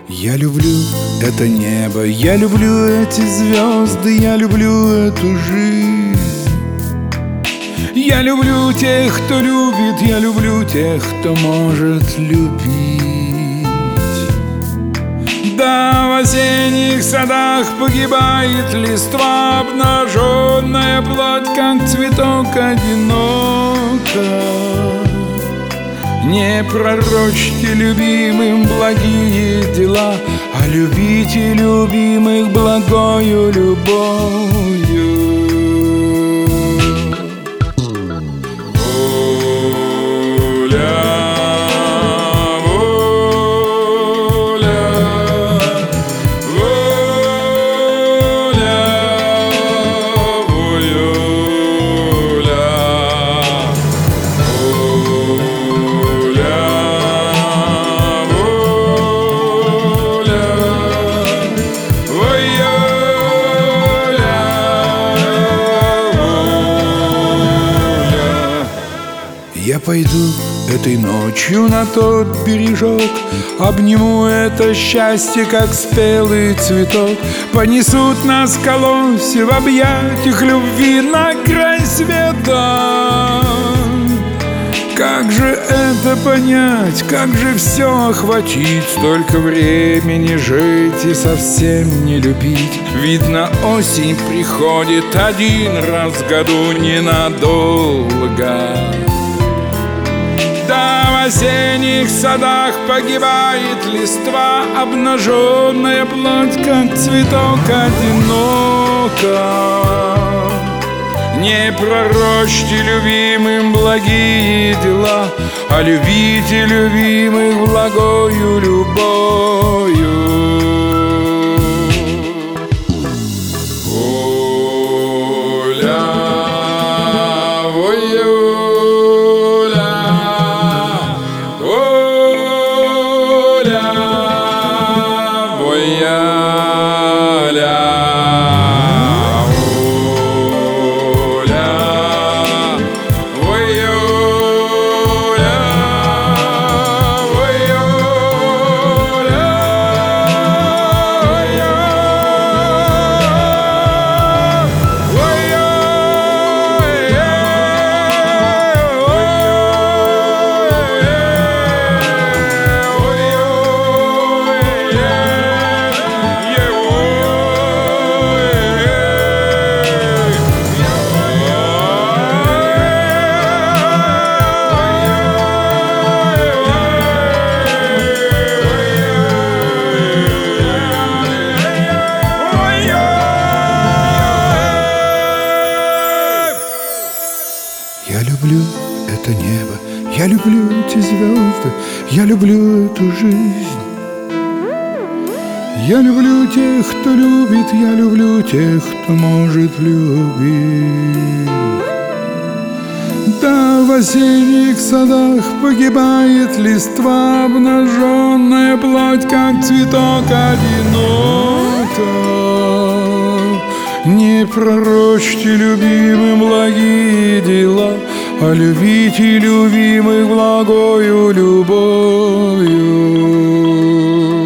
Я люблю это небо, я люблю эти звезды, я люблю эту жизнь. Я люблю тех, кто любит, я люблю тех, кто может любить. Да, в осенних садах погибает листва, обнаженная плоть, как цветок одиноко. Не пророчьте любимым благие дела, а любите любимых благою любовью. Я пойду этой ночью на тот бережок, обниму это счастье, как спелый цветок. Понесут нас колосья в объятиях любви на край света. Как же это понять, как же все охватить, столько времени жить и совсем не любить? Видно, осень приходит один раз в году ненадолго. Да, в осенних садах погибает листва, обнаженная плоть, как цветок одиноко. Не пророчьте любимым благие дела, а любите любимых благою любовью. Я люблю это небо, я люблю эти звезды, я люблю эту жизнь. Я люблю тех, кто любит, я люблю тех, кто может любить. Да, в осенних садах погибает листва, обнаженная плоть, как цветок одиноко. Не пророчьте любимым благие дела, а любите любимых благою любовью.